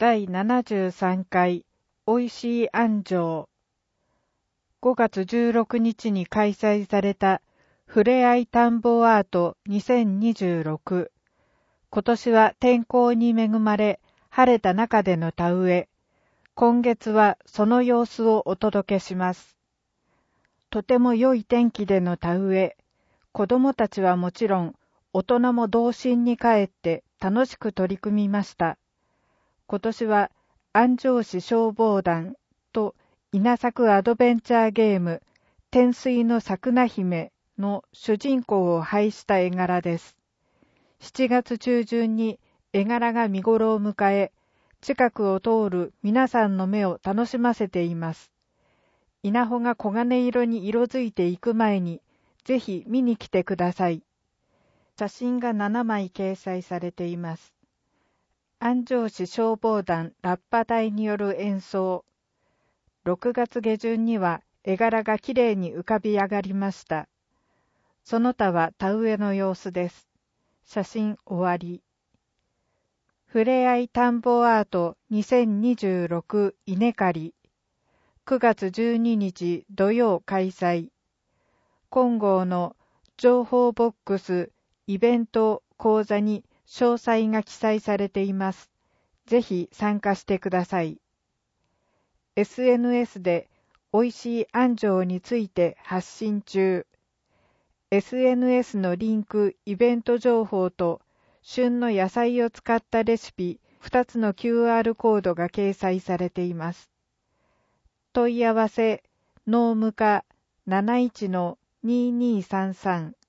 第73回おいしい安城。5月16日に開催されたふれあい田んぼアート2026。今年は天候に恵まれ晴れた中での田植え。今月はその様子をお届けします。とても良い天気での田植え。子どもたちはもちろん大人も童心に帰って楽しく取り組みました。今年は安城市消防団と稲作アドベンチャーゲーム天水の桜姫の主人公を配した絵柄です。7月中旬に絵柄が見頃を迎え、近くを通る皆さんの目を楽しませています。稲穂が黄金色に色づいていく前に、ぜひ見に来てください。写真が7枚掲載されています。安城市消防団ラッパ隊による演奏。6月下旬には絵柄がきれいに浮かび上がりました。その他は田植えの様子です。写真終わり。ふれあい田んぼアート2026稲刈り。9月12日土曜開催。今号の情報ボックスイベント講座に詳細が記載されています。ぜひ参加してください。SNS でおいしい安城について発信中。SNS のリンク、イベント情報と旬の野菜を使ったレシピ2つの QR コードが掲載されています。問い合わせ、農務課71-2233